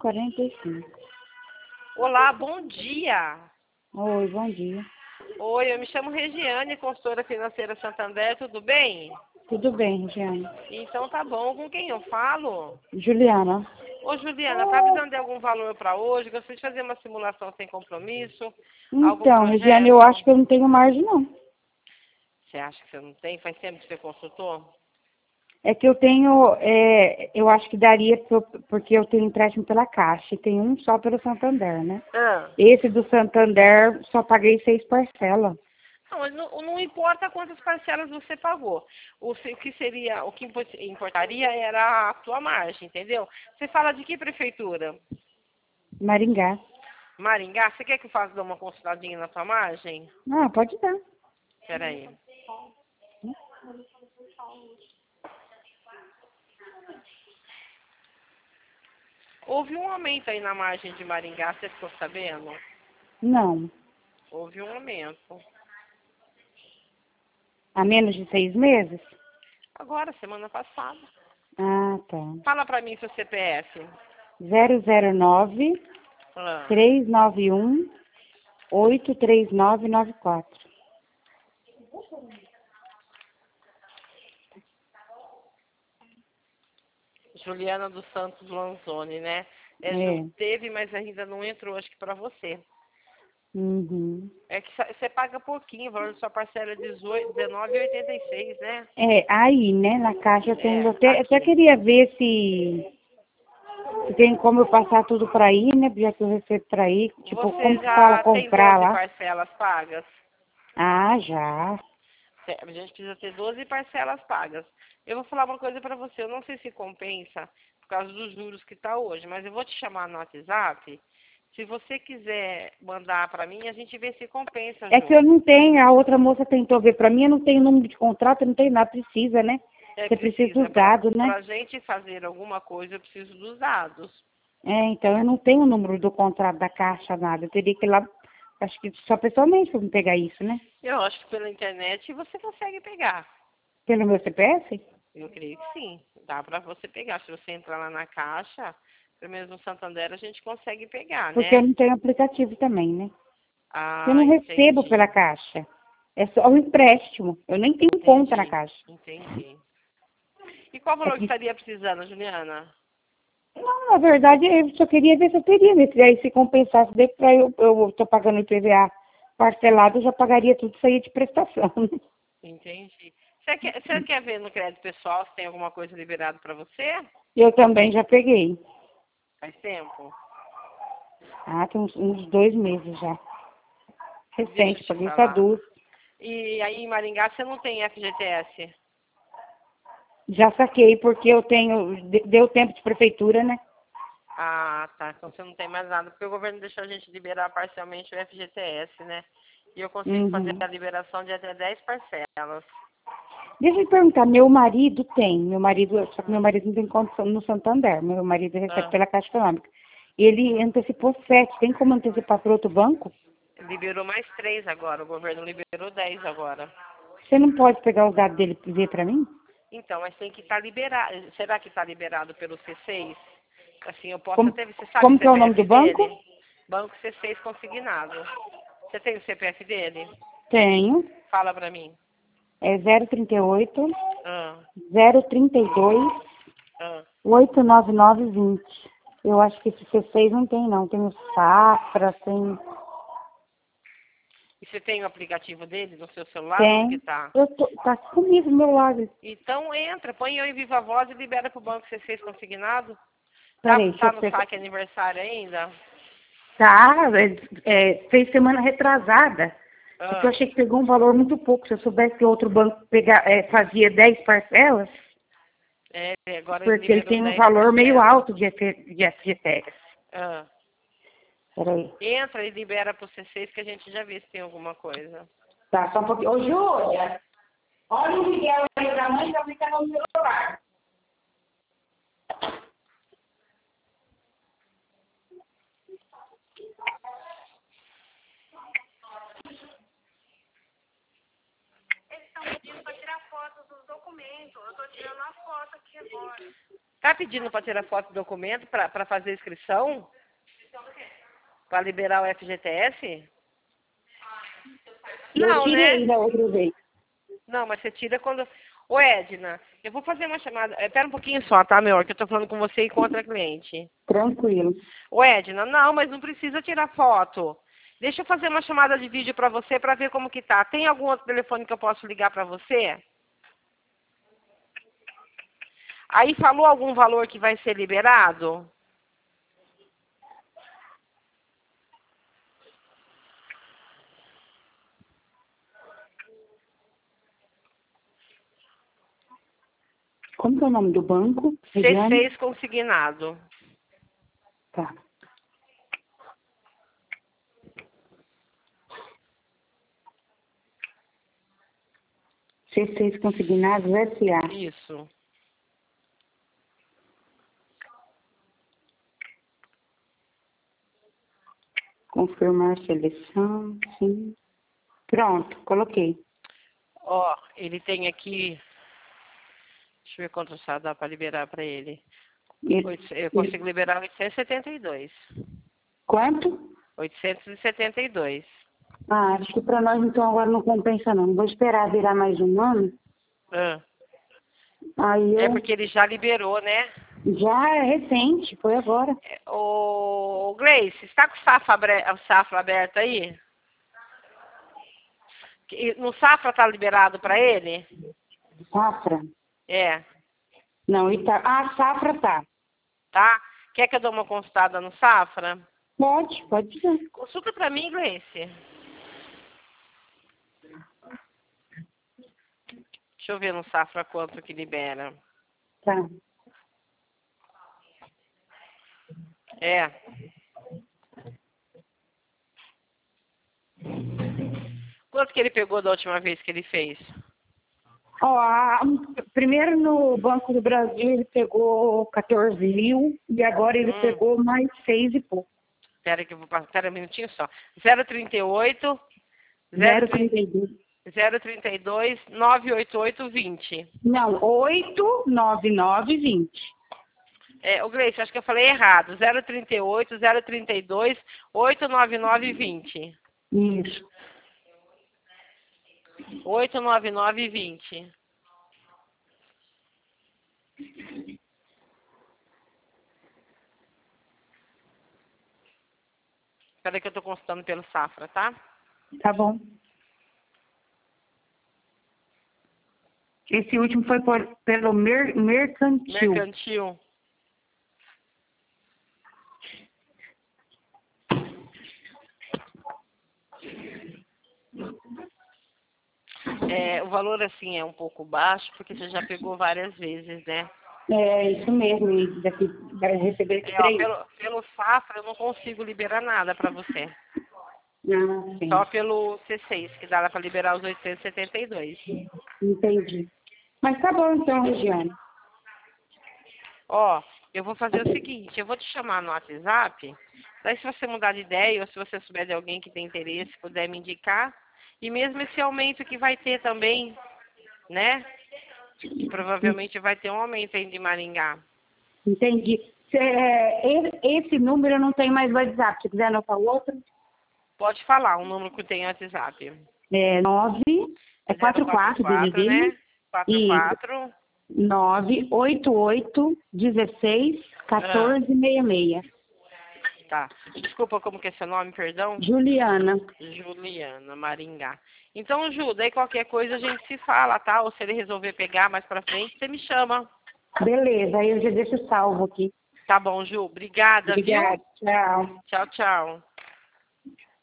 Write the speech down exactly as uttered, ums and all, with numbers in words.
quarenta e cinco. Olá, bom dia. Oi, bom dia. Oi, eu me chamo Regiane, consultora financeira Santander, tudo bem? Tudo bem, Regiane? Então tá bom, com quem eu falo? Juliana. Ô Juliana, tá precisando de algum valor para hoje? Gostaria de fazer uma simulação sem compromisso? Algum Então, Regiane, eu projeto? acho que eu não tenho margem, não. Você acha que você não tem? Faz tempo que você consultou? É que eu tenho, é, eu acho que daria, pro- porque eu tenho empréstimo pela Caixa e tem um só pelo Santander, né? Ah. Esse do Santander, só paguei seis parcelas. Não, mas não, não importa quantas parcelas você pagou. O, se- o que seria, o que impo- importaria era a tua margem, entendeu? Você fala de que prefeitura? Maringá. Maringá? Você quer que eu faça dar uma consultadinha na tua margem? Ah, pode dar. Espera aí. Houve um aumento aí na margem de Maringá, você ficou sabendo? Não. Houve um aumento. Há menos de seis meses? Agora, semana passada. Ah, tá. Fala pra mim seu C P F. zero zero nove, Ah, três nove um, oito três nove nove quatro. Juliana dos Santos Lanzoni, né? É, É. Ju, teve, mas ainda não entrou, acho que pra você. Uhum. É que sa- você paga pouquinho, o valor da sua parcela é dezenove reais e oitenta e seis centavos, né? É, aí, né, na caixa eu tenho, É, até, até aqui. queria ver se, se tem como eu passar tudo pra aí, né, já que eu recebo pra aí, tipo, Você como que fala, já tem comprar doze lá. parcelas pagas? Ah, já. É, a gente precisa ter doze parcelas pagas. Eu vou falar uma coisa pra você, eu não sei se compensa por causa dos juros que tá hoje, mas eu vou te chamar no WhatsApp. Se você quiser mandar pra mim, a gente vê se compensa, É que eu Ju. não tenho, a outra moça tentou ver pra mim, eu não tenho número de contrato, eu não tenho nada, precisa, né? É, Você precisa precisa. dos Pra, dados, né? pra gente fazer alguma coisa, eu preciso dos dados. É, então eu não tenho o número do contrato da caixa, nada. Eu teria que ir lá, acho que só pessoalmente pra me pegar isso, né? Eu acho que pela internet você consegue pegar. Pelo meu C P F? Eu creio que sim. Dá pra você pegar. Se você entrar lá na caixa, pelo menos no Santander, a gente consegue pegar, Porque eu né? não tenho aplicativo também, né? Eu Ah, não recebo entendi. pela caixa. É só um empréstimo. Eu nem tenho conta na Entendi. caixa. Entendi. E qual É valor que que, estaria precisando, Juliana? não, na verdade, eu só queria ver se eu teria, né? Se aí se compensasse, daí pra eu, eu tô pagando o I P V A parcelado, eu já pagaria tudo isso aí de prestação. Entendi. Você quer, você quer ver no crédito pessoal se tem alguma coisa liberada pra você? Eu também já peguei. Faz tempo? Ah, tem uns, uns dois meses já. Deixa eu Recente, te paguei só falar. duas. E aí em Maringá você não tem F G T S? Já saquei, porque eu tenho, de- deu tempo de prefeitura, né? Ah, tá. Então você não tem mais nada, porque o governo deixou a gente liberar parcialmente o F G T S, né? E eu consigo fazer Uhum. a liberação de até dez parcelas. Deixa eu te perguntar, meu marido tem, meu marido, só que meu Hum. marido não tem condição no Santander, meu marido recebe Ah, pela Caixa Econômica. Ele antecipou sete, tem como antecipar para outro banco? liberou mais três agora, o governo liberou dez agora. Você não pode pegar os dados dele e ver para mim? Então, mas tem que estar liberado. Será que está liberado pelo C seis? Assim, eu posso Como, até ver. Você sabe o como que é o nome do C P F banco? dele? Banco C seis consignado. Você tem o C P F dele? Tenho, Fala pra mim. é zero trinta e oito, Ah, zero trinta e dois, ah. oito nove nove vinte. Eu acho que esse C seis não tem não, tem o Safra, tem, E você tem o aplicativo dele no seu celular? Onde que tem. tá? Eu tô, tá comigo do meu lado. Então entra, põe eu em Viva Voz e libera pro banco C seis consignado. Tá, Peraí, deixa eu tá no pegar. saque aniversário ainda? Tá, é, é, fez semana retrasada. Só que eu Ah, achei que pegou um valor muito pouco. Se eu soubesse que outro banco pegar, é, fazia dez parcelas, é, agora ele porque ele liberou tem um dez valor meio parcelas. alto de, F- de F G T S. Ah. Peraí. Entra e libera pro C seis que a gente já vê se tem alguma coisa. Tá, só um pouquinho. Ô, Júlia, olha o Miguel aí da mãe, tá ficando no celular. Eles estão pedindo para tirar foto dos documentos. Eu estou tirando a foto aqui agora. Tá pedindo para tirar foto do documento para fazer inscrição? Para liberar o F G T S? Eu Não, tirei né? da outra vez. Não, mas você tira quando... Ô, Edna, eu vou fazer uma chamada... Espera um pouquinho só, tá, meu amor? Que eu tô falando com você e com outra cliente. Tranquilo. Ô, Edna, não, mas não precisa tirar foto. Deixa eu fazer uma chamada de vídeo pra você pra ver como que tá. Tem algum outro telefone que eu posso ligar pra você? Aí falou algum valor que vai ser liberado? Como que é o nome do banco? C seis consignado. Tá. C seis Consignados S A. Isso. Confirmar seleção, sim. Pronto, coloquei. Ó, ele tem aqui... Deixa eu ver quanto só dá pra liberar pra ele. Ele- Eu consigo liberar oitocentos e setenta e dois. Quanto? oitocentos e setenta e dois. Ah, acho que para nós então agora não compensa não. Vou esperar virar mais um ano. Ah. Aí É eu... porque ele já liberou, né? Já é recente, foi agora. Ô, Gleice, está com o Safra, abre- o Safra aberto aí? Que- No Safra tá liberado para ele? Safra? É, Não, Ita... Ah, Safra tá. tá? Quer que eu dê uma consultada no Safra? Pode, pode ser. Consulta para mim, Gleice. Deixa eu ver no Safra quanto que libera. Tá. É. Quanto que ele pegou da última vez que ele fez? Ó, a- primeiro no Banco do Brasil ele pegou quatorze mil e agora ele Hum. pegou mais seis e pouco. Espera que eu vou passar. Espera um minutinho só. zero trinta e oito, zero trinta e dois. zero trinta e dois, nove oito oito, vinte. Não, oito nove nove vinte. É, o Gleice, acho que eu falei errado. zero trinta e oito, zero trinta e dois, oito nove nove, vinte. Isso. oito nove nove, vinte. Espera que eu estou consultando pelo Safra, tá? Tá bom. Esse último foi por, pelo mer, mercantil. Mercantil. É, o valor, assim, é um pouco baixo, porque você já pegou várias vezes, né? É isso mesmo, e daqui vai receber esse É, ó, três. pelo, pelo Safra, eu não consigo liberar nada para você. Ah, sim. Só pelo C seis, que dá para liberar os oitocentos e setenta e dois. Entendi. Mas tá bom então, Regiane. Ó, eu vou fazer o seguinte, eu vou te chamar no WhatsApp, daí se você mudar de ideia, ou se você souber de alguém que tem interesse, puder me indicar, e mesmo esse aumento que vai ter também, né? Que provavelmente vai ter um aumento aí de Maringá. Entendi. Cê, esse, esse número eu não tenho mais WhatsApp. Se quiser anotar o outro, Pode falar, um número que tem WhatsApp. é nove, é quatro quatro, quatro, né? e quatro quatro. nove oito oito dezesseis quatorze sessenta e seis. Tá. Desculpa, como que é seu nome, perdão? Juliana. Juliana, Maringá. Então, Ju, daí qualquer coisa a gente se fala, tá? Ou se ele resolver pegar mais pra frente, você me chama. Beleza, aí eu já deixo salvo aqui. Tá bom, Ju. Obrigada, Obrigada. viu? Tchau. Tchau, tchau.